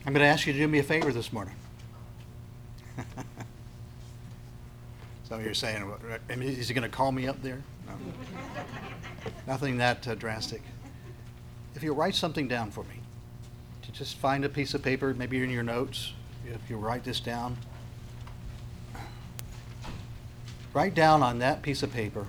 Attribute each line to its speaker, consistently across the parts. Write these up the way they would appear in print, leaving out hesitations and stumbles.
Speaker 1: I'm going to ask you to do me a favor this morning. Some of you are saying, is he going to call me up there? No. Nothing that drastic. If you'll write something down for me, to just find a piece of paper, maybe in your notes, if you write this down. Write down on that piece of paper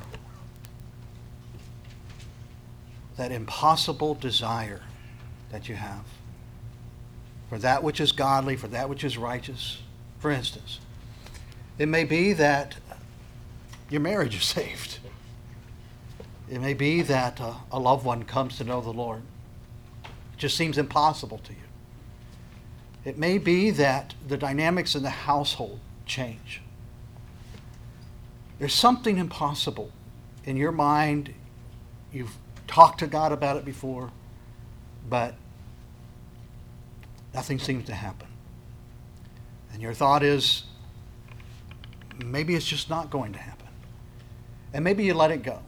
Speaker 1: that impossible desire that you have for that which is godly, for that which is righteous. For instance, it may be that your marriage is saved. It may be that a loved one comes to know the Lord. It just seems impossible to you. It may be that the dynamics in the household change. There's something impossible in your mind. You've talked to God about it before, but nothing seems to happen. And your thought is, maybe it's just not going to happen. And maybe you let it go.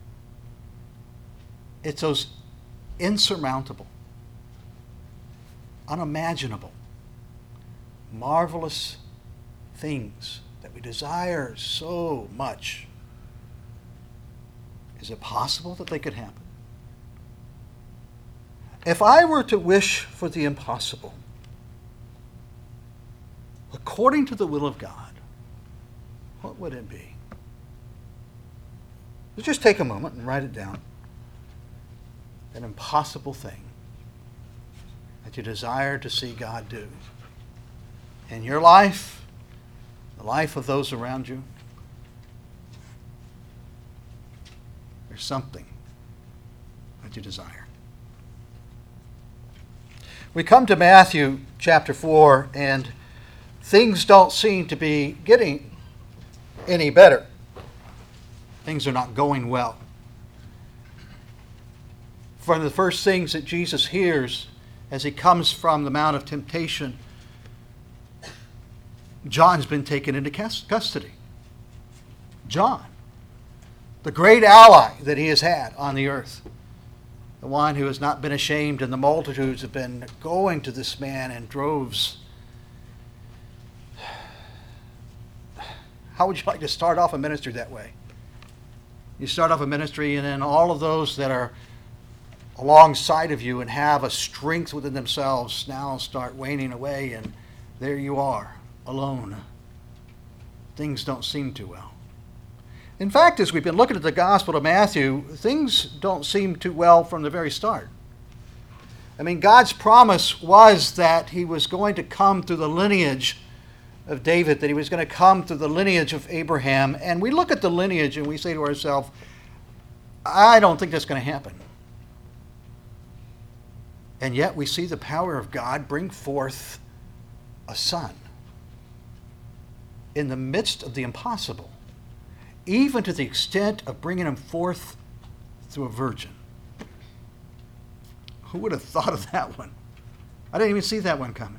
Speaker 1: It's those insurmountable, unimaginable, marvelous things that we desire so much. Is it possible that they could happen? If I were to wish for the impossible, according to the will of God, what would it be? Let's just take a moment and write it down. An impossible thing that you desire to see God do in your life, the life of those around you. There's something that you desire. We come to Matthew chapter 4, and things don't seem to be getting any better. Things are not going well. One of the first things that Jesus hears as he comes from the Mount of Temptation, John's been taken into custody. John, the great ally that he has had on the earth, the one who has not been ashamed, and the multitudes have been going to this man in droves. How would you like to start off a ministry that way? You start off a ministry, and then all of those that are alongside of you and have a strength within themselves now start waning away, and there you are, alone. Things don't seem too well. In fact, as we've been looking at the Gospel of Matthew, things don't seem too well from the very start. I mean, God's promise was that he was going to come through the lineage of David, that he was going to come through the lineage of Abraham. And we look at the lineage and we say to ourselves, I don't think that's going to happen. And yet we see the power of God bring forth a son in the midst of the impossible, even to the extent of bringing him forth through a virgin. Who would have thought of that one? I didn't even see that one coming.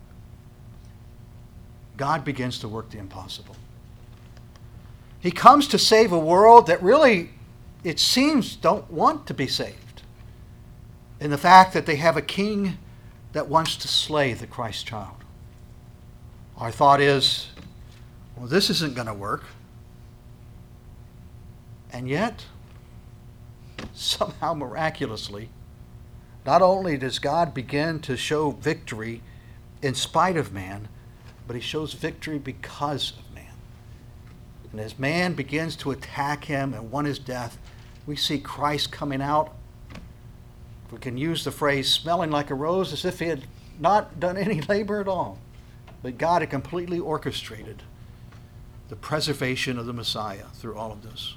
Speaker 1: God begins to work the impossible. He comes to save a world that really, it seems, don't want to be saved. In the fact that they have a king that wants to slay the Christ child. Our thought is, well, this isn't going to work. And yet, somehow miraculously, not only does God begin to show victory in spite of man, but he shows victory because of man. And as man begins to attack him and want his death, we see Christ coming out, if we can use the phrase, smelling like a rose, as if he had not done any labor at all. But God had completely orchestrated the preservation of the Messiah through all of this.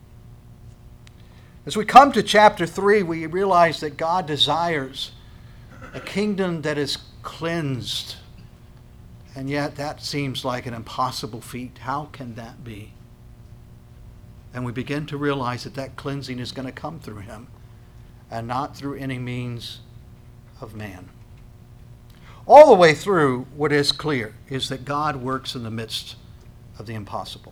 Speaker 1: As we come to chapter 3, we realize that God desires a kingdom that is cleansed. And yet that seems like an impossible feat. How can that be? And we begin to realize that that cleansing is going to come through him and not through any means of man. All the way through, what is clear is that God works in the midst of the impossible.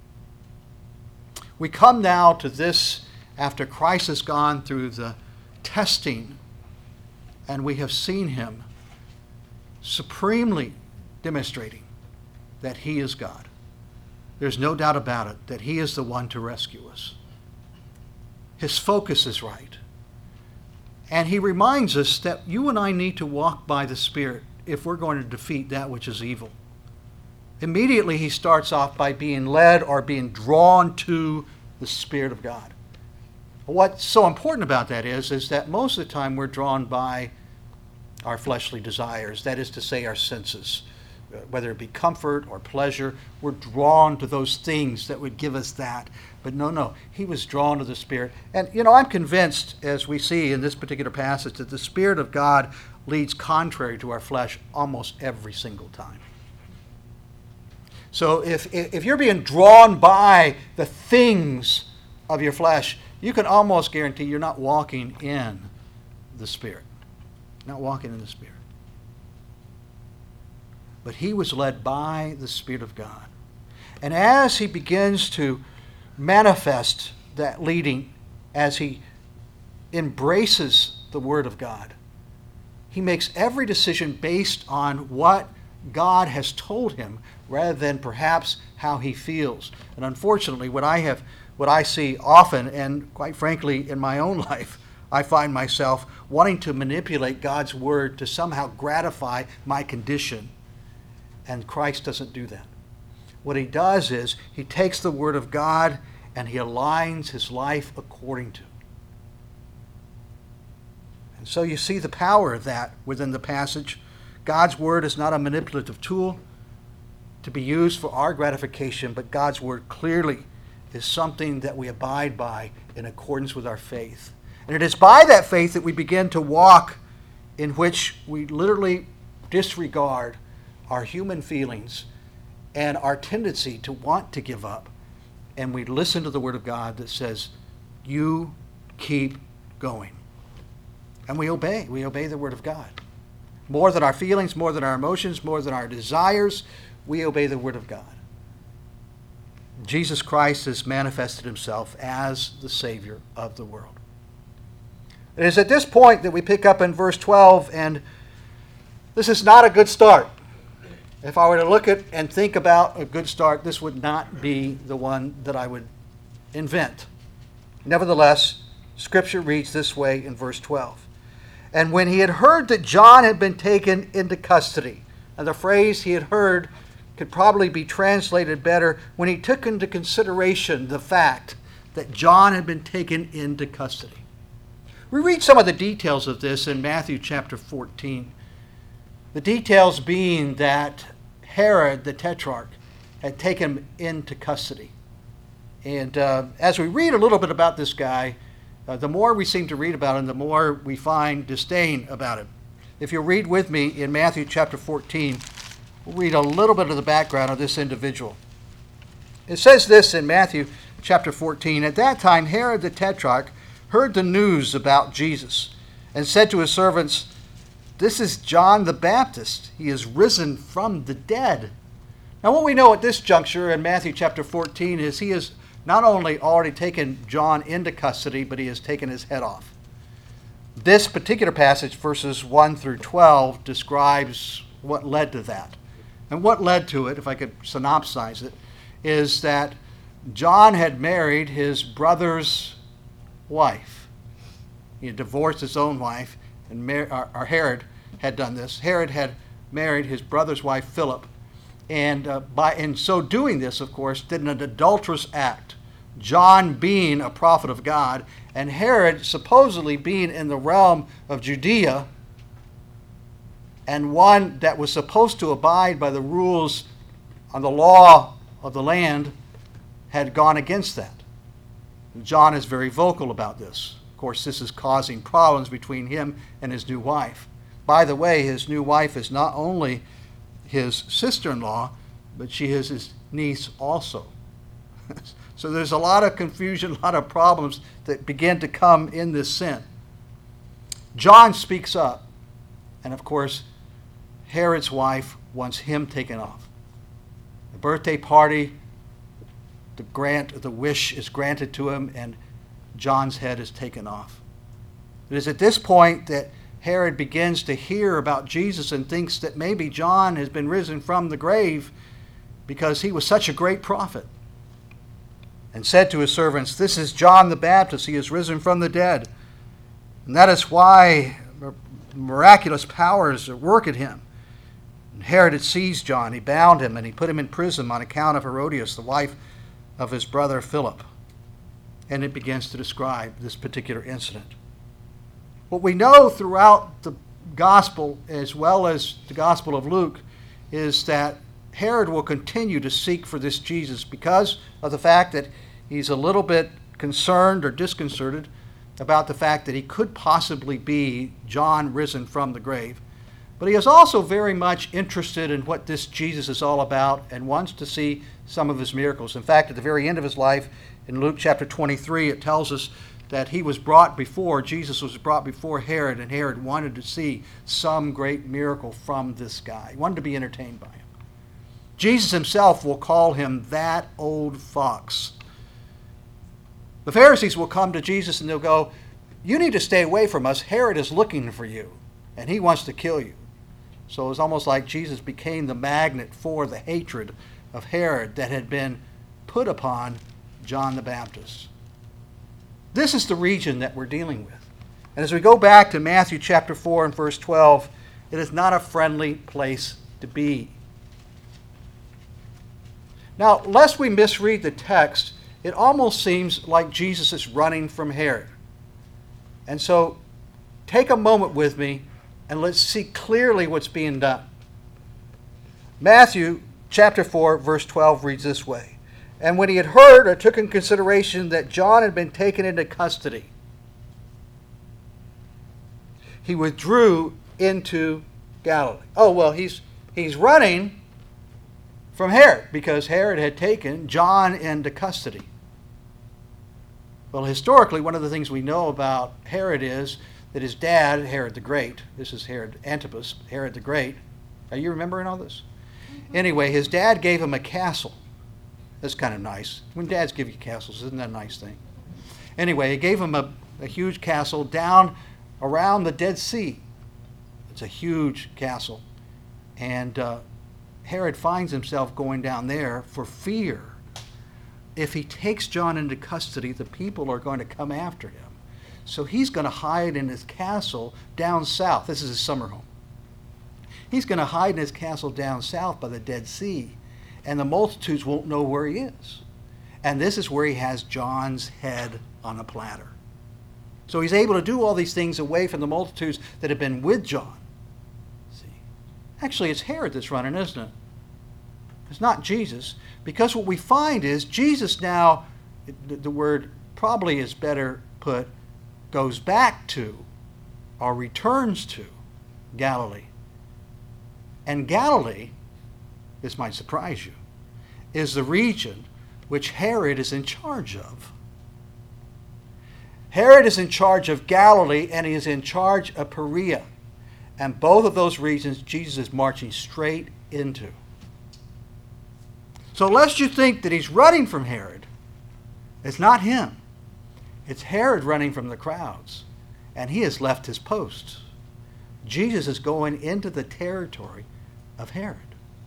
Speaker 1: We come now to this after Christ has gone through the testing, and we have seen him supremely demonstrating that he is God. There's no doubt about it that he is the one to rescue us. His focus is right. And he reminds us that you and I need to walk by the Spirit if we're going to defeat that which is evil. Immediately he starts off by being led or being drawn to the Spirit of God. What's so important about that is that most of the time we're drawn by our fleshly desires, that is to say our senses. Whether it be comfort or pleasure, we're drawn to those things that would give us that. But no, he was drawn to the Spirit. And, I'm convinced, as we see in this particular passage, that the Spirit of God leads contrary to our flesh almost every single time. So if you're being drawn by the things of your flesh, you can almost guarantee you're not walking in the Spirit. Not walking in the Spirit. But he was led by the Spirit of God. And as he begins to manifest that leading, as he embraces the Word of God, he makes every decision based on what God has told him rather than perhaps how he feels. And unfortunately, what I see often, and quite frankly in my own life, I find myself wanting to manipulate God's Word to somehow gratify my condition. And Christ doesn't do that. What he does is he takes the Word of God and he aligns his life according to. And so you see the power of that within the passage. God's Word is not a manipulative tool to be used for our gratification, but God's Word clearly is something that we abide by in accordance with our faith. And it is by that faith that we begin to walk in which we literally disregard our human feelings and our tendency to want to give up. And we listen to the Word of God that says, you keep going. And we obey. We obey the Word of God. More than our feelings, more than our emotions, more than our desires, we obey the Word of God. Jesus Christ has manifested himself as the Savior of the world. It is at this point that we pick up in verse 12, and this is not a good start. If I were to look at and think about a good start, this would not be the one that I would invent. Nevertheless, Scripture reads this way in verse 12. And when he had heard that John had been taken into custody, and the phrase he had heard could probably be translated better, when he took into consideration the fact that John had been taken into custody. We read some of the details of this in Matthew chapter 14. The details being that Herod the Tetrarch had taken him into custody. And as we read a little bit about this guy, the more we seem to read about him, the more we find disdain about him. If you'll read with me in Matthew chapter 14, we'll read a little bit of the background of this individual. It says this in Matthew chapter 14, At that time Herod the Tetrarch heard the news about Jesus and said to his servants, This is John the Baptist. He is risen from the dead. Now what we know at this juncture in Matthew chapter 14 is he has not only already taken John into custody, but he has taken his head off. This particular passage, verses 1 through 12, describes what led to that. And what led to it, if I could synopsize it, is that John had married his brother's wife. He had divorced his own wife, and Herod had done this. Herod had married his brother's wife, Philip, and in so doing this, of course, did an adulterous act. John being a prophet of God, and Herod supposedly being in the realm of Judea, and one that was supposed to abide by the rules on the law of the land, had gone against that. John is very vocal about this. Of course, this is causing problems between him and his new wife. By the way, his new wife is not only his sister-in-law, but she is his niece also. So there's a lot of confusion, a lot of problems that begin to come in this sin. John speaks up, and of course, Herod's wife wants him taken off. The birthday party, the wish is granted to him, and John's head is taken off. It is at this point that Herod begins to hear about Jesus and thinks that maybe John has been risen from the grave because he was such a great prophet, and said to his servants, "This is John the Baptist. He is risen from the dead. And that is why miraculous powers work at him." And Herod had seized John. He bound him and he put him in prison on account of Herodias, the wife of his brother Philip. And it begins to describe this particular incident. What we know throughout the gospel, as well as the gospel of Luke, is that Herod will continue to seek for this Jesus because of the fact that he's a little bit concerned or disconcerted about the fact that he could possibly be John risen from the grave. But he is also very much interested in what this Jesus is all about and wants to see some of his miracles. In fact, at the very end of his life, in Luke chapter 23, it tells us that Jesus was brought before Herod, and Herod wanted to see some great miracle from this guy. He wanted to be entertained by him. Jesus himself will call him that old fox. The Pharisees will come to Jesus and they'll go, "You need to stay away from us. Herod is looking for you, and he wants to kill you." So it's almost like Jesus became the magnet for the hatred of Herod that had been put upon John the Baptist. This is the region that we're dealing with. And as we go back to Matthew chapter 4 and verse 12, it is not a friendly place to be. Now, lest we misread the text, it almost seems like Jesus is running from Herod. And so take a moment with me and let's see clearly what's being done. Matthew chapter 4 verse 12 reads this way: "And when he had heard or took in consideration that John had been taken into custody, he withdrew into Galilee." Oh, well, he's running from Herod because Herod had taken John into custody. Well, historically, one of the things we know about Herod is that his dad, Herod the Great, this is Herod Antipas, Herod the Great. Are you remembering all this? Anyway, his dad gave him a castle. That's kind of nice. When dads give you castles, isn't that a nice thing? Anyway, he gave him a huge castle down around the Dead Sea. It's a huge castle. And Herod finds himself going down there for fear. If he takes John into custody, the people are going to come after him. So he's going to hide in his castle down south. This is his summer home. He's going to hide in his castle down south by the Dead Sea, and the multitudes won't know where he is. And this is where he has John's head on a platter. So he's able to do all these things away from the multitudes that have been with John. See, actually, it's Herod that's running, isn't it? It's not Jesus, because what we find is Jesus now, the word probably is better put, goes back to or returns to Galilee. And Galilee, this might surprise you, is the region which Herod is in charge of. Herod is in charge of Galilee, and he is in charge of Perea. And both of those regions Jesus is marching straight into. So lest you think that he's running from Herod, it's not him. It's Herod running from the crowds, and he has left his post. Jesus is going into the territory of Herod.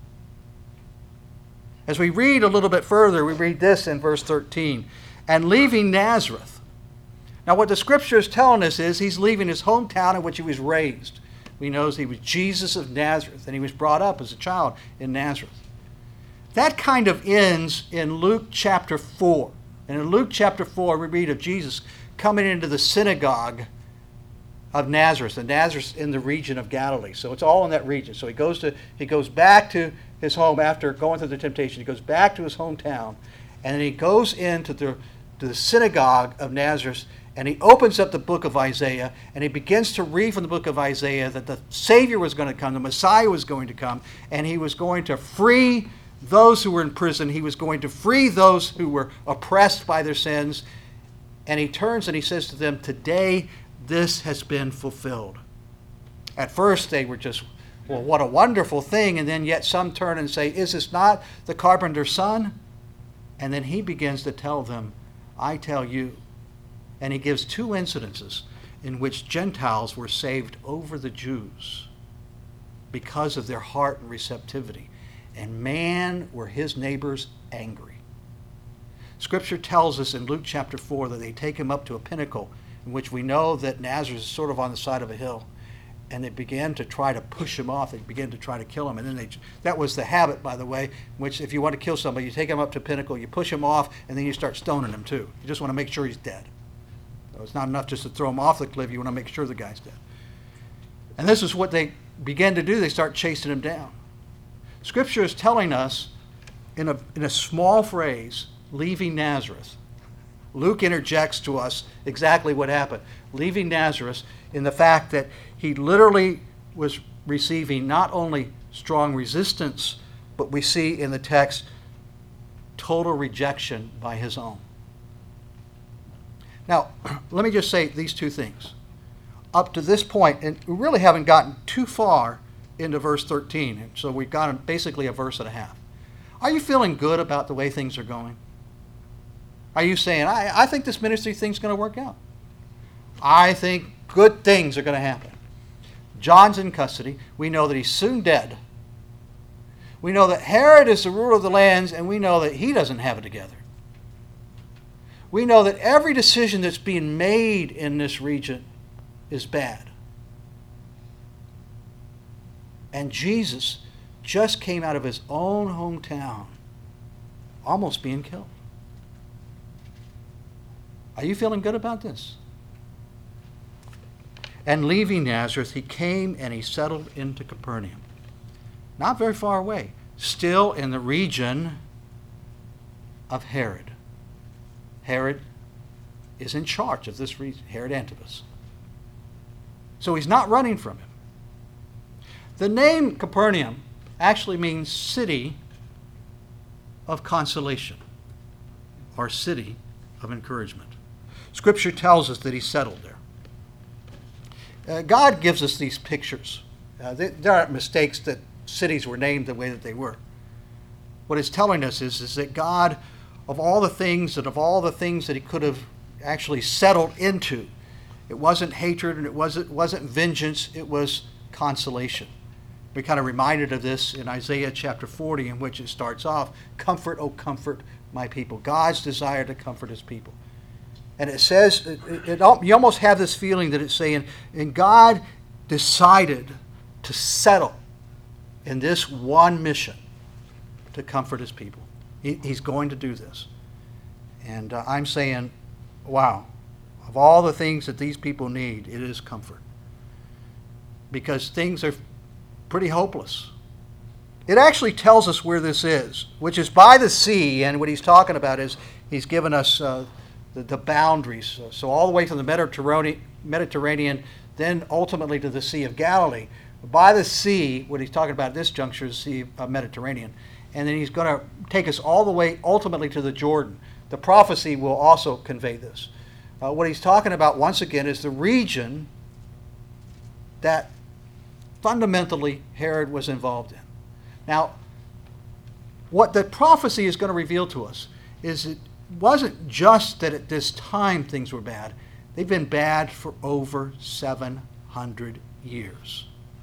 Speaker 1: As we read a little bit further, we read this in verse 13, "And leaving Nazareth." Now what the scripture is telling us is he's leaving his hometown in which he was raised. We know he was Jesus of Nazareth, and he was brought up as a child in Nazareth. That kind of ends in Luke chapter 4. And in Luke chapter 4, we read of Jesus coming into the synagogue of Nazareth, and Nazareth in the region of Galilee. So it's all in that region. So he goes back to his home after going through the temptation. He goes back to his hometown, and then he goes into the synagogue of Nazareth, and he opens up the book of Isaiah, and he begins to read from the book of Isaiah that the Savior was going to come, the Messiah was going to come, and he was going to free those who were in prison. He was going to free those who were oppressed by their sins. And he turns and he says to them, "Today this has been fulfilled." At first they were just, well, what a wonderful thing. And then yet some turn and say, "Is this not the carpenter's son?" And then he begins to tell them, "I tell you." And he gives two incidences. in which Gentiles were saved over the Jews because of their heart and receptivity. And man, were his neighbors angry. Scripture tells us in Luke chapter 4 that they take him up to a pinnacle in which we know that Nazareth is sort of on the side of a hill. And they began to try to push him off. They began to try to kill him. And then that was the habit, by the way, which if you want to kill somebody, you take him up to a pinnacle, you push him off, and then you start stoning him too. You just want to make sure he's dead. So it's not enough just to throw him off the cliff. You want to make sure the guy's dead. And this is what they began to do. They start chasing him down. Scripture is telling us in a small phrase, leaving Nazareth. Luke interjects to us exactly what happened. Leaving Nazareth in the fact that he literally was receiving not only strong resistance, but we see in the text total rejection by his own. Now, let me just say these two things. Up to this point, and we really haven't gotten too far into verse 13, and so we've got basically a verse and a half. Are you feeling good about the way things are going? Are you saying, I think this ministry thing's going to work out? I think good things are going to happen. John's in custody. We know that he's soon dead. We know that Herod is the ruler of the lands, and we know that he doesn't have it together. We know that every decision that's being made in this region is bad. And Jesus just came out of his own hometown, almost being killed. Are you feeling good about this? And leaving Nazareth, he came and he settled into Capernaum. Not very far away, still in the region of Herod. Herod is in charge of this region, Herod Antipas. So he's not running from him. The name Capernaum actually means city of consolation or city of encouragement. Scripture tells us that he settled there. God gives us these pictures. There aren't mistakes that cities were named the way that they were. What it's telling us is that God, of all the things that he could have actually settled into, it wasn't hatred and it wasn't vengeance, it was consolation. We're kind of reminded of this in Isaiah chapter 40, in which it starts off, "Comfort, O comfort my people." God's desire to comfort his people. And it says, you almost have this feeling that it's saying, and God decided to settle in this one mission to comfort his people. He's going to do this. And I'm saying, wow, of all the things that these people need, it is comfort. Because things are pretty hopeless. It actually tells us where this is, which is by the sea, and what he's talking about is he's given us the boundaries. So all the way from the Mediterranean, then ultimately to the Sea of Galilee. By the sea, what he's talking about at this juncture is the Sea of Mediterranean. And then he's going to take us all the way ultimately to the Jordan. The prophecy will also convey this. What he's talking about once again is the region that fundamentally Herod was involved in. Now, what the prophecy is going to reveal to us is it wasn't just that at this time things were bad. They've been bad for over 700 years.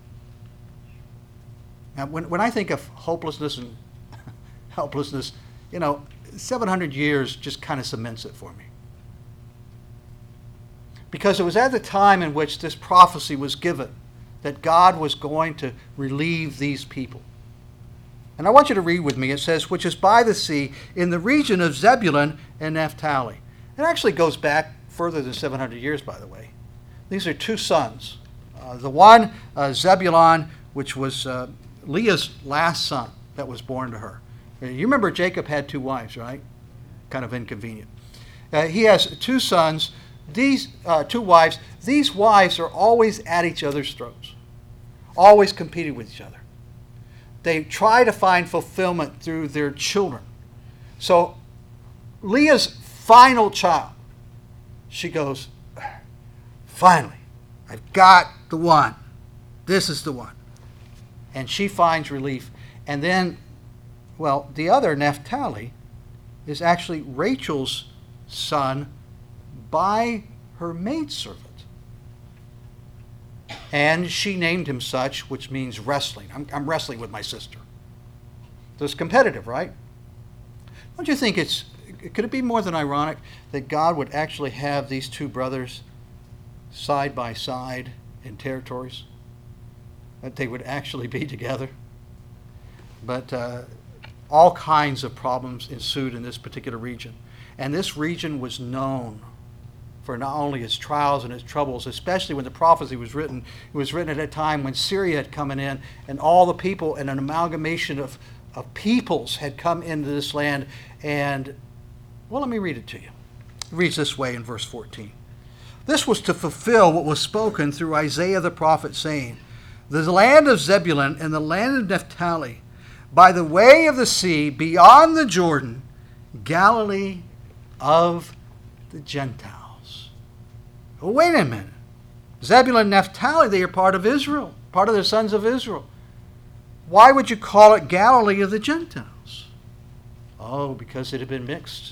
Speaker 1: Now, when I think of hopelessness and helplessness, 700 years just kind of cements it for me. Because it was at the time in which this prophecy was given that God was going to relieve these people. And I want you to read with me. It says, which is by the sea in the region of Zebulun and Naphtali. It actually goes back further than 700 years, by the way. These are two sons. The one, Zebulun, which was Leah's last son that was born to her. You remember Jacob had two wives, right? Kind of inconvenient. He has two sons, these two wives. These wives are always at each other's throats, always competing with each other. They try to find fulfillment through their children. So Leah's final child, she goes, finally, I've got the one. This is the one. And she finds relief. And then, the other, Naphtali, is actually Rachel's son by her maidservant. And she named him such, which means wrestling. I'm wrestling with my sister. So it's competitive, right? Don't you think could it be more than ironic that God would actually have these two brothers side by side in territories? That they would actually be together? But all kinds of problems ensued in this particular region. And this region was known for not only its trials and its troubles, especially when the prophecy was written. It was written at a time when Syria had come in, and all the people, and an amalgamation of peoples had come into this land. And, well, let me read it to you. It reads this way in verse 14. This was to fulfill what was spoken through Isaiah the prophet, saying, the land of Zebulun and the land of Naphtali, by the way of the sea, beyond the Jordan, Galilee of the Gentiles. Oh, wait a minute. Zebulun and Naphtali, they are part of Israel, part of the sons of Israel. Why would you call it Galilee of the Gentiles? Oh, because it had been mixed.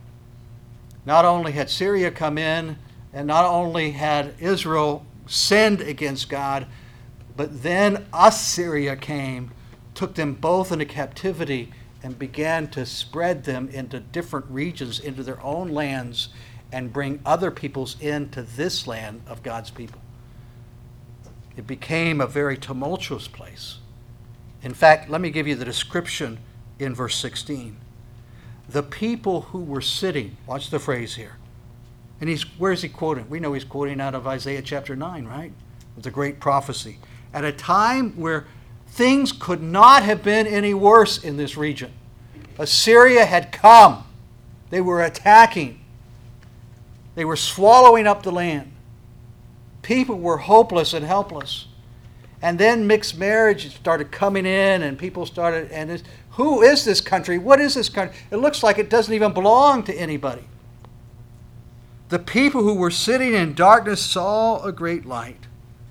Speaker 1: Not only had Syria come in, and not only had Israel sinned against God, but then Assyria came, took them both into captivity, and began to spread them into different regions, into their own lands, and bring other peoples into this land of God's people. It became a very tumultuous place. In fact, let me give you the description in verse 16. The people who were sitting, watch the phrase here. And where is he quoting? We know he's quoting out of Isaiah chapter 9, right? With the great prophecy. At a time where things could not have been any worse in this region. Assyria had come. They were attacking. They were swallowing up the land. People were hopeless and helpless. And then mixed marriage started coming in, and people started, and who is this country? What is this country? It looks like it doesn't even belong to anybody. The people who were sitting in darkness saw a great light.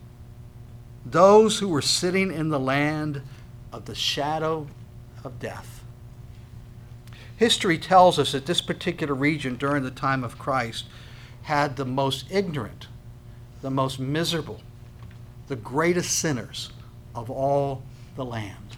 Speaker 1: Those who were sitting in the land of the shadow of death. History tells us that this particular region during the time of Christ had the most ignorant, the most miserable, the greatest sinners of all the land.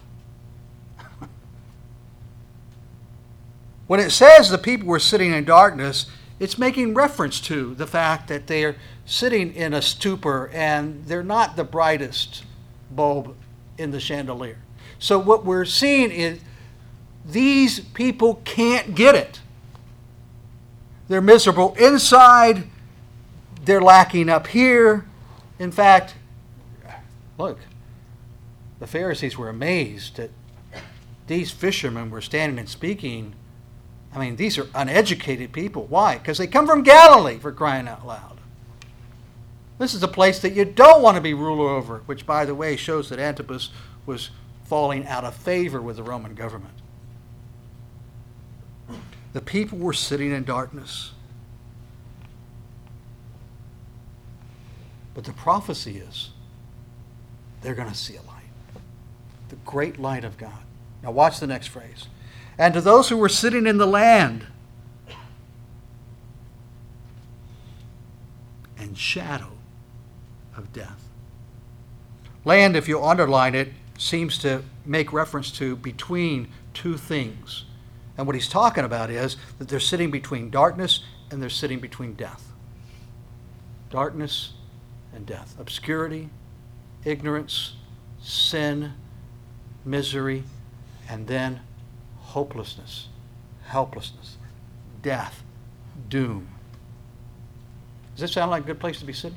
Speaker 1: When it says the people were sitting in darkness, it's making reference to the fact that they are sitting in a stupor and they're not the brightest bulb in the chandelier. So what we're seeing is these people can't get it. They're miserable inside. They're lacking up here. In fact, look, the Pharisees were amazed that these fishermen were standing and speaking. I mean, these are uneducated people. Why? Because they come from Galilee, for crying out loud. This is a place that you don't want to be ruler over, which, by the way, shows that Antipas was falling out of favor with the Roman government. The people were sitting in darkness. But the prophecy is they're going to see a light. The great light of God. Now watch the next phrase. And to those who were sitting in the land and shadow of death. Land, if you underline it, seems to make reference to between two things. And what he's talking about is that they're sitting between darkness and they're sitting between death. Darkness and death. Obscurity, ignorance, sin, misery, and then hopelessness, helplessness, death, doom. Does this sound like a good place to be sitting?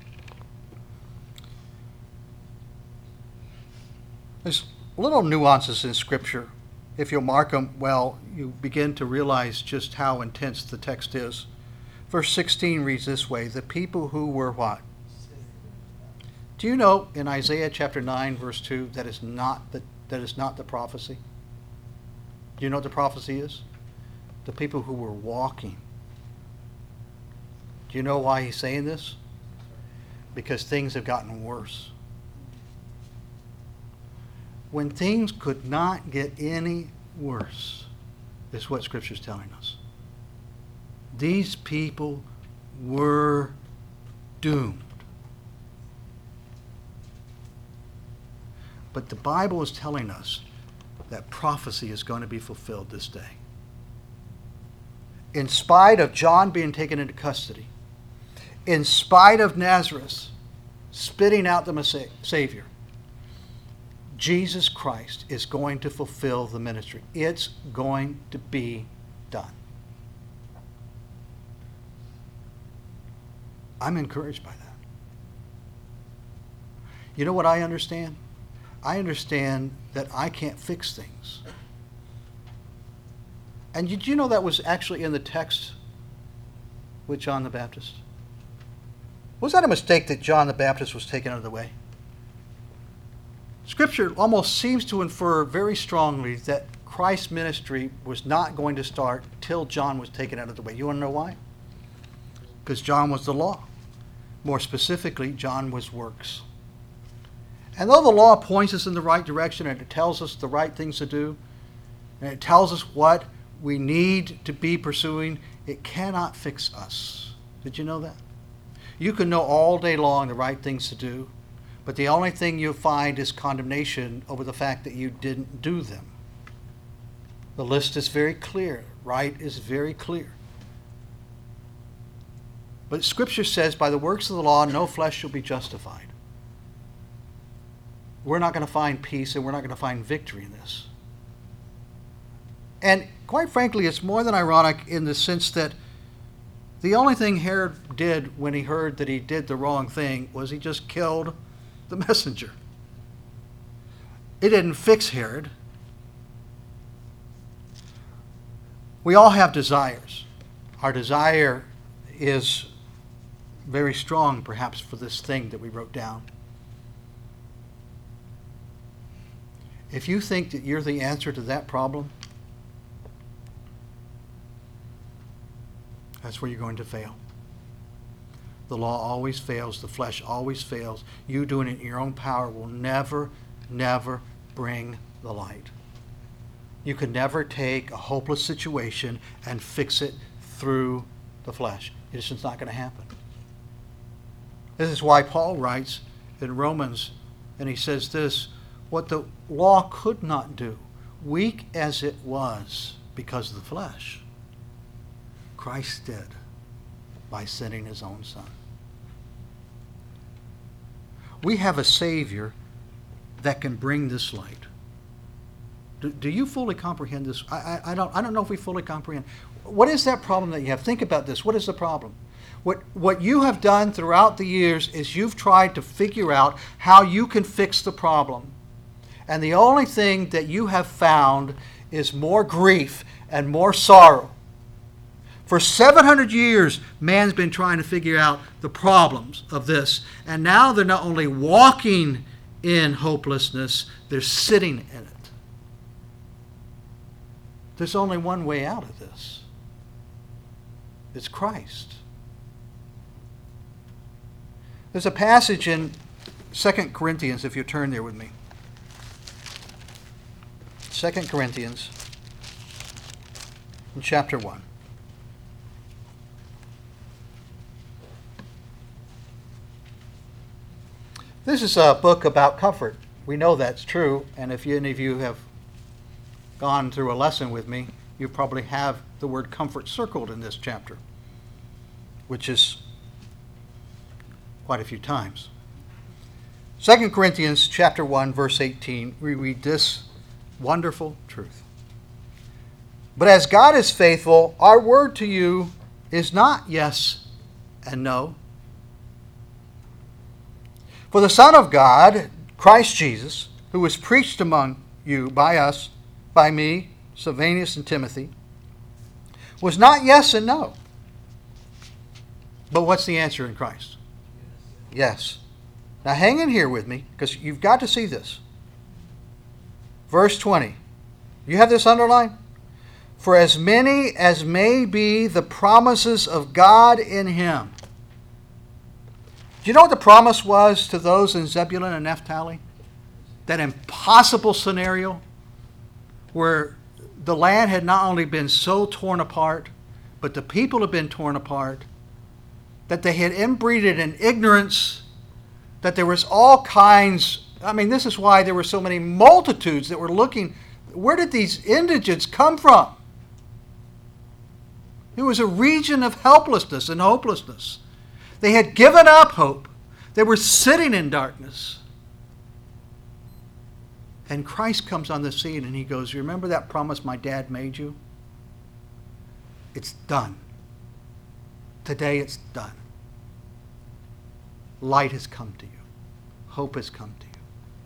Speaker 1: There's little nuances in Scripture. If you'll mark them well, you begin to realize just how intense the text is. Verse 16 reads this way, the people who were what? Do you know in Isaiah chapter 9, verse 2, that is not the prophecy? Do you know what the prophecy is? The people who were walking. Do you know why he's saying this? Because things have gotten worse. When things could not get any worse, is what Scripture is telling us. These people were doomed. But the Bible is telling us that prophecy is going to be fulfilled this day. In spite of John being taken into custody, in spite of Nazareth spitting out the Savior, Jesus Christ is going to fulfill the ministry. It's going to be done. I'm encouraged by that. You know what I understand? I understand that I can't fix things. And did you know that was actually in the text with John the Baptist? Was that a mistake that John the Baptist was taken out of the way? Scripture almost seems to infer very strongly that Christ's ministry was not going to start till John was taken out of the way. You want to know why? Because John was the law. More specifically, John was works. And though the law points us in the right direction and it tells us the right things to do, and it tells us what we need to be pursuing, it cannot fix us. Did you know that? You can know all day long the right things to do, but the only thing you'll find is condemnation over the fact that you didn't do them. The list is very clear. Right is very clear. But Scripture says, by the works of the law, no flesh shall be justified. We're not going to find peace and we're not going to find victory in this. And quite frankly, it's more than ironic in the sense that the only thing Herod did when he heard that he did the wrong thing was he just killed the messenger. It didn't fix Herod. We all have desires. Our desire is very strong, perhaps, for this thing that we wrote down. If you think that you're the answer to that problem, that's where you're going to fail. The law always fails. The flesh always fails. You doing it in your own power will never, never bring the light. You can never take a hopeless situation and fix it through the flesh. It's just not going to happen. This is why Paul writes in Romans, and he says this, what the law could not do, weak as it was because of the flesh, Christ did by sending his own Son. We have a Savior that can bring this light. Do you fully comprehend this? I don't know if we fully comprehend. What is that problem that you have? Think about this. What is the problem? What you have done throughout the years is you've tried to figure out how you can fix the problem. And the only thing that you have found is more grief and more sorrow. For 700 years, man's been trying to figure out the problems of this. And now they're not only walking in hopelessness, they're sitting in it. There's only one way out of this. It's Christ. There's a passage in 2 Corinthians, if you turn there with me. 2 Corinthians, in chapter 1. This is a book about comfort. We know that's true, and if any of you have gone through a lesson with me, you probably have the word comfort circled in this chapter, which is quite a few times. 2 Corinthians chapter 1, verse 18, we read this wonderful truth. But as God is faithful, our word to you is not yes and no. For the Son of God, Christ Jesus, who was preached among you by us, by me, Silvanus, and Timothy, was not yes and no. But what's the answer in Christ? Yes. Now hang in here with me, because you've got to see this. Verse 20. You have this underlined? For as many as may be the promises of God in him. Do you know what the promise was to those in Zebulun and Naphtali? That impossible scenario where the land had not only been so torn apart, but the people had been torn apart, that they had inbreeded in ignorance, that there was all kinds I mean, this is why there were so many multitudes that were looking. Where did these indigents come from? It was a region of helplessness and hopelessness. They had given up hope. They were sitting in darkness. And Christ comes on the scene and he goes, "You remember that promise my dad made you? It's done. Today it's done. Light has come to you. Hope has come to you."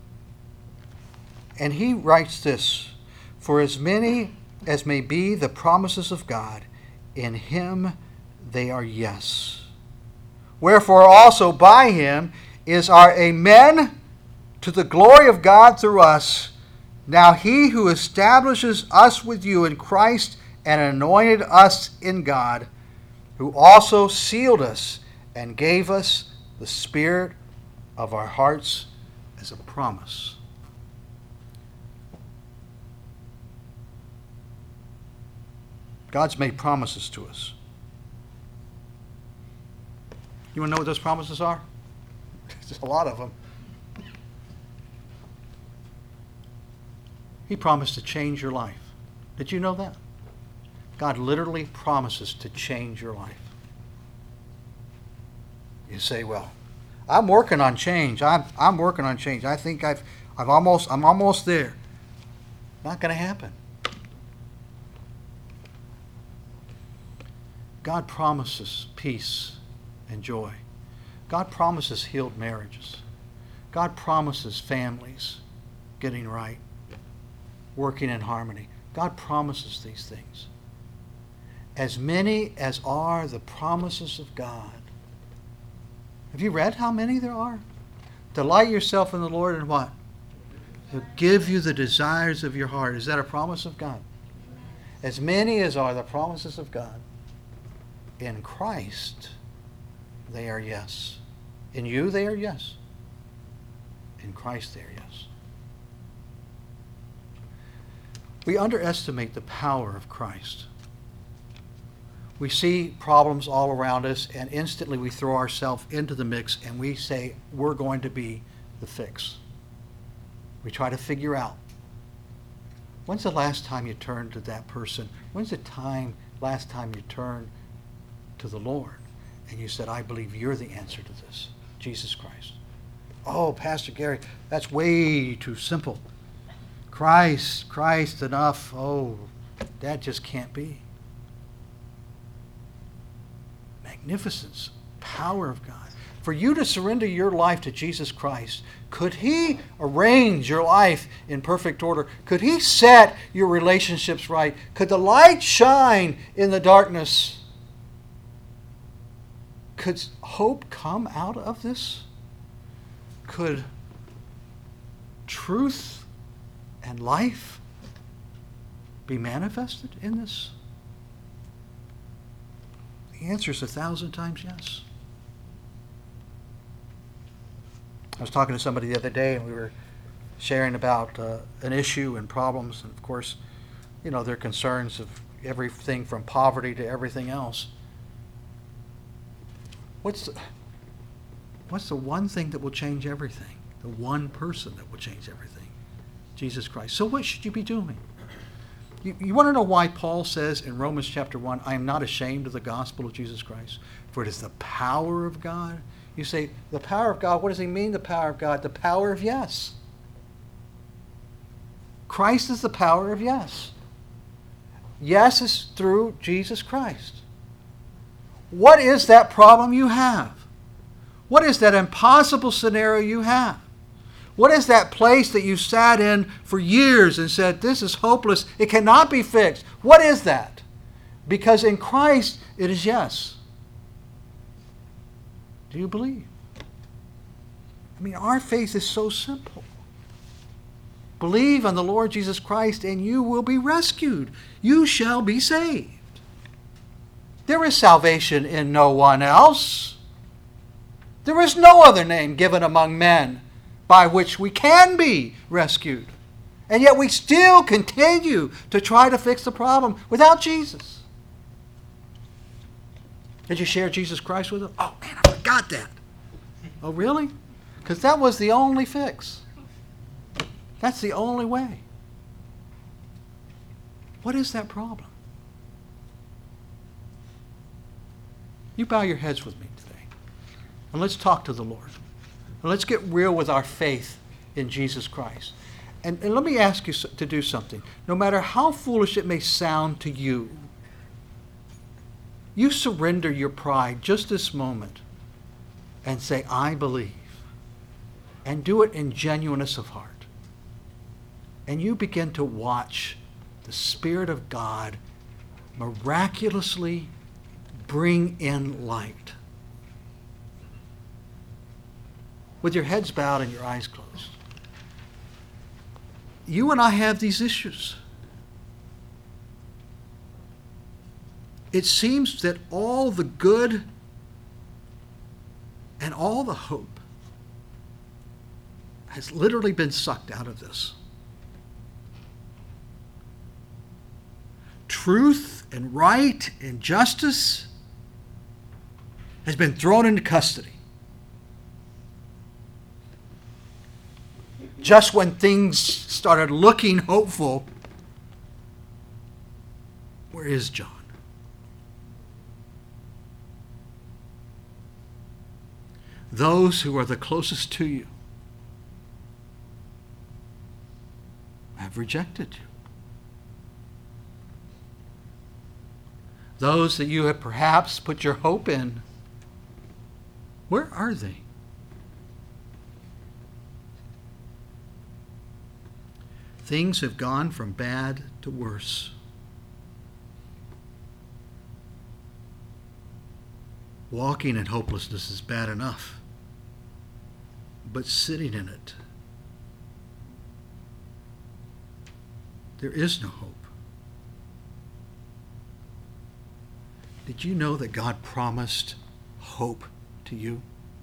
Speaker 1: And he writes this, "For as many as may be the promises of God, in him they are yes. Wherefore also by him is our amen to the glory of God through us. Now he who establishes us with you in Christ and anointed us in God, who also sealed us and gave us the Spirit of our hearts as a promise." God's made promises to us. You want to know what those promises are? There's a lot of them. He promised to change your life. Did you know that? God literally promises to change your life. You say, "Well, I'm working on change. I'm working on change. I think I'm almost there." Not going to happen. God promises peace and joy. God promises healed marriages. God promises families getting right, working in harmony. God promises these things. As many as are the promises of God. Have you read how many there are? Delight yourself in the Lord and what? He'll give you the desires of your heart. Is that a promise of God? As many as are the promises of God. In Christ, they are yes. In you, they are yes. In Christ, they are yes. We underestimate the power of Christ. We see problems all around us, and instantly we throw ourselves into the mix, and we say, we're going to be the fix. We try to figure out, when's the last time you turned to that person? When's the last time you turned to the Lord and you said, "I believe you're the answer to this, Jesus Christ"? "Oh, Pastor Gary, that's way too simple. Christ enough. Oh, that just can't be." Magnificence, power of God. For you to surrender your life to Jesus Christ, could he arrange your life in perfect order? Could he set your relationships right? Could the light shine in the darkness? Could hope come out of this? Could truth and life be manifested in this? The answer is 1,000 times yes. I was talking to somebody the other day, and we were sharing about an issue and problems, and of course, you know, their concerns of everything from poverty to everything else. What's the one thing that will change everything? The one person that will change everything? Jesus Christ. So what should you be doing? You want to know why Paul says in Romans chapter 1, "I am not ashamed of the gospel of Jesus Christ, for it is the power of God." You say, the power of God, what does he mean, the power of God? The power of yes. Christ is the power of yes. Yes is through Jesus Christ. What is that problem you have? What is that impossible scenario you have? What is that place that you sat in for years and said, "This is hopeless, it cannot be fixed"? What is that? Because in Christ it is yes. Do you believe? I mean, our faith is so simple. Believe on the Lord Jesus Christ and you will be rescued. You shall be saved. There is salvation in no one else. There is no other name given among men by which we can be rescued. And yet we still continue to try to fix the problem without Jesus. Did you share Jesus Christ with them? "Oh man, I forgot that." "Oh really?" Because that was the only fix. That's the only way. What is that problem? You bow your heads with me today. And let's talk to the Lord. And let's get real with our faith in Jesus Christ. And let me ask you to do something. No matter how foolish it may sound to you, you surrender your pride just this moment and say, I believe. And do it in genuineness of heart. And you begin to watch the Spirit of God miraculously bring in light. With your heads bowed and your eyes closed. You and I have these issues. It seems that all the good and all the hope has literally been sucked out of this. Truth and right and justice has been thrown into custody. Just when things started looking hopeful, where is John? Those who are the closest to you have rejected you. Those that you have perhaps put your hope in, where are they? Things have gone from bad to worse. Walking in hopelessness is bad enough, but sitting in it, there is no hope. Did you know that God promised hope to you?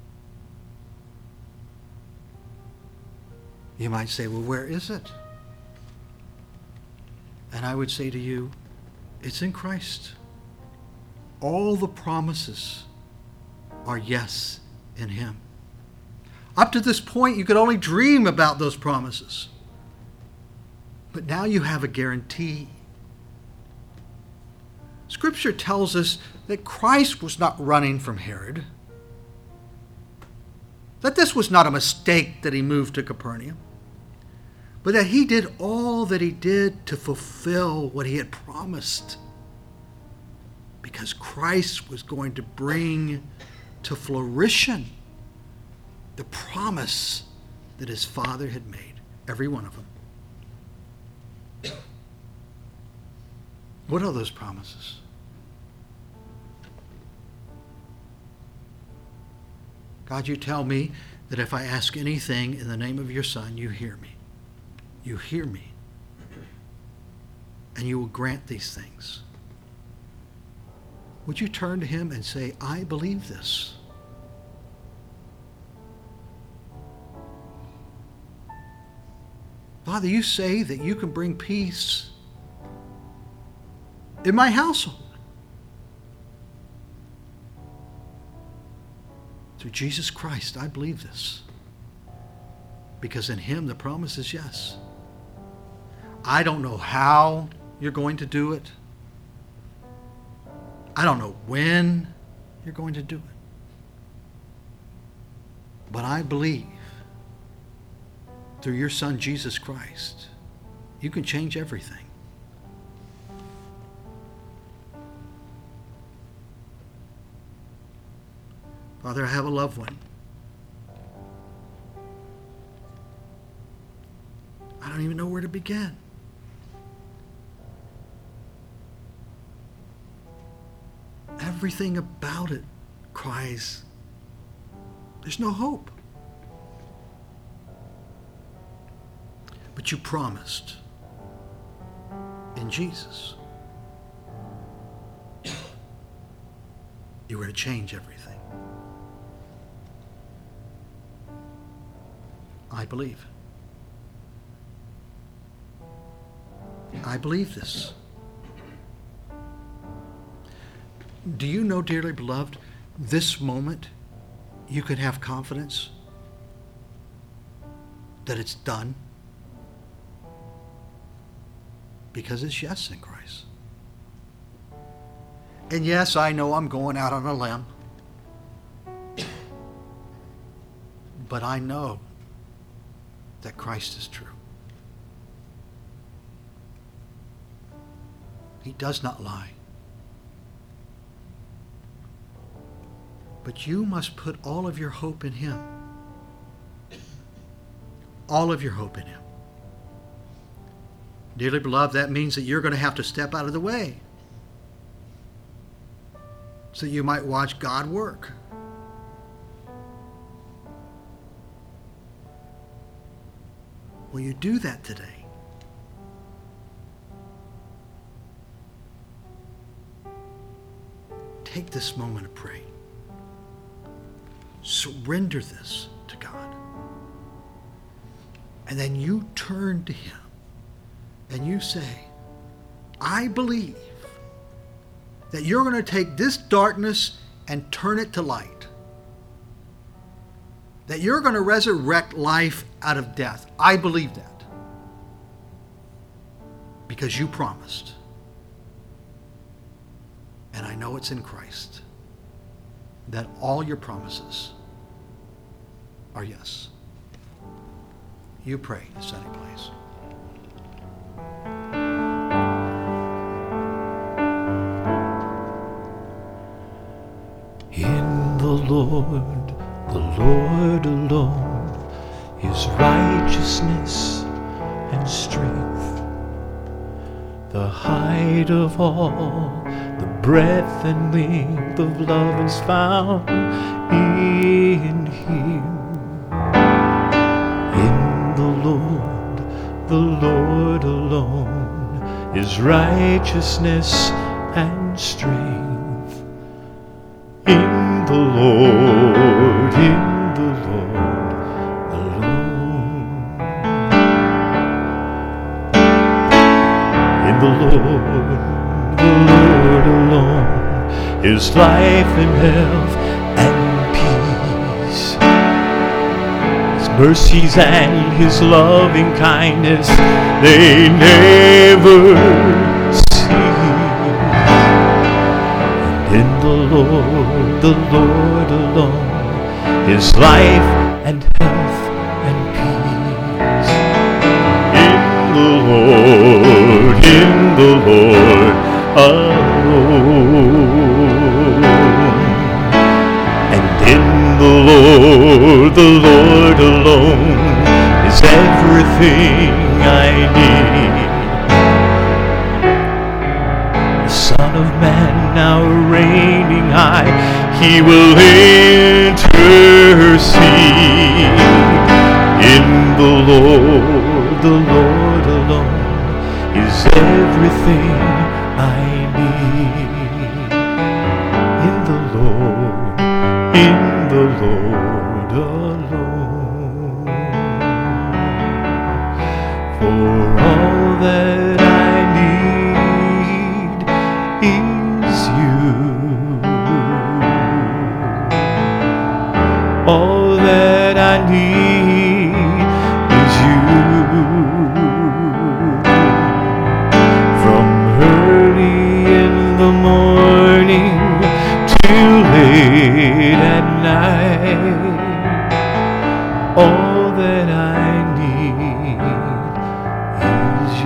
Speaker 1: You might say, well, where is it? And I would say to you, it's in Christ. All the promises are yes in Him. Up to this point, you could only dream about those promises. But now you have a guarantee. Scripture tells us that Christ was not running from Herod. That this was not a mistake that he moved to Capernaum. But that he did all that he did to fulfill what he had promised. Because Christ was going to bring to fruition the promise that his Father had made. Every one of them. What are those promises? God, you tell me that if I ask anything in the name of your Son, you hear me. You hear me. And you will grant these things. Would you turn to him and say, I believe this? Father, you say that you can bring peace in my household. Through Jesus Christ, I believe this. Because in him the promise is yes. I don't know how you're going to do it. I don't know when you're going to do it. But I believe through your Son, Jesus Christ, you can change everything. Father, I have a loved one. I don't even know where to begin. Everything about it cries, there's no hope. But you promised in Jesus you were to change everything. I believe. I believe this. Do you know, dearly beloved, this moment you can have confidence that it's done? Because it's yes in Christ. And yes, I know I'm going out on a limb. But I know that Christ is true. He does not lie. But you must put all of your hope in him. All of your hope in him. Dearly beloved, that means that you're going to have to step out of the way so you might watch God work. Will you do that today? Take this moment of praying. Surrender this to God. And then you turn to him and you say, I believe that you're going to take this darkness and turn it to light. That you're going to resurrect life out of death. I believe that. Because you promised. And I know it's in Christ that all your promises are yes. You pray in a sunny place.
Speaker 2: In the Lord alone is righteousness and strength. The height of all, the breadth and length of love is found in him. In the Lord alone is righteousness and strength. In the Lord alone. In the Lord alone is life and health and peace. His mercies and his loving kindness, they never cease. And in the Lord alone is life and health and peace. In the Lord alone. And in the Lord alone is everything I need. The Son of Man now reigning high, he will intercede. In the Lord alone is everything I need. In the Lord alone. For all that I need is you. All that I need is you. From early in the morning till late at night, all that I need is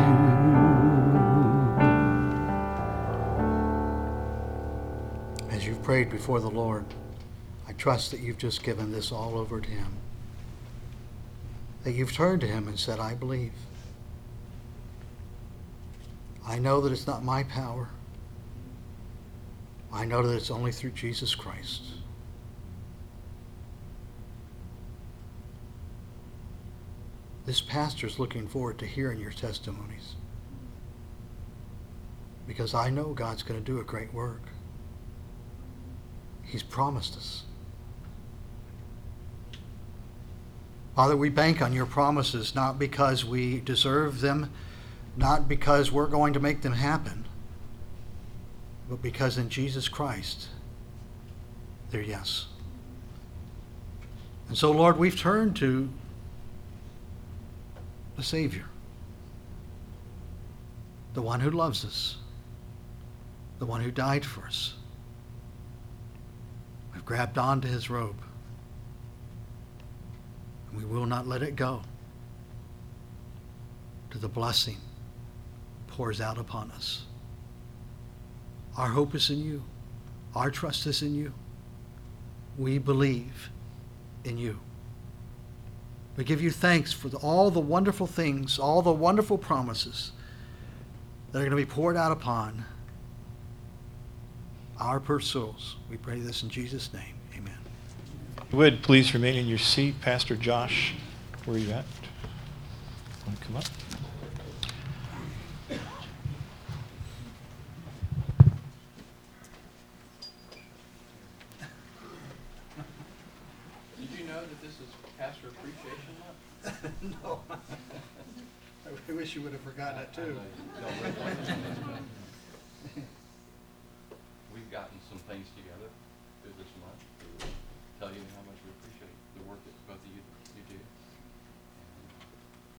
Speaker 2: you.
Speaker 1: As you've prayed before the Lord, I trust that you've just given this all over to him. That you've turned to him and said, I believe. I know that it's not my power. I know that it's only through Jesus Christ. This pastor's looking forward to hearing your testimonies, because I know God's going to do a great work. He's promised us. Father, we bank on your promises, not because we deserve them, not because we're going to make them happen, but because in Jesus Christ, they're yes. And so, Lord, we've turned to the Savior, the one who loves us, the one who died for us. We've grabbed onto his robe, and we will not let it go till the blessing pours out upon us. Our hope is in you. Our trust is in you. We believe in you. We give you thanks for all the wonderful things, all the wonderful promises that are going to be poured out upon our poor souls. We pray this in Jesus' name. Amen.
Speaker 3: If you would please remain in your seat. Pastor Josh, where are you at? Want to come up?
Speaker 4: Did you know that this is Pastor Appreciation Month?
Speaker 1: No. I wish you would have forgotten it too.
Speaker 4: We've gotten some things together through this month.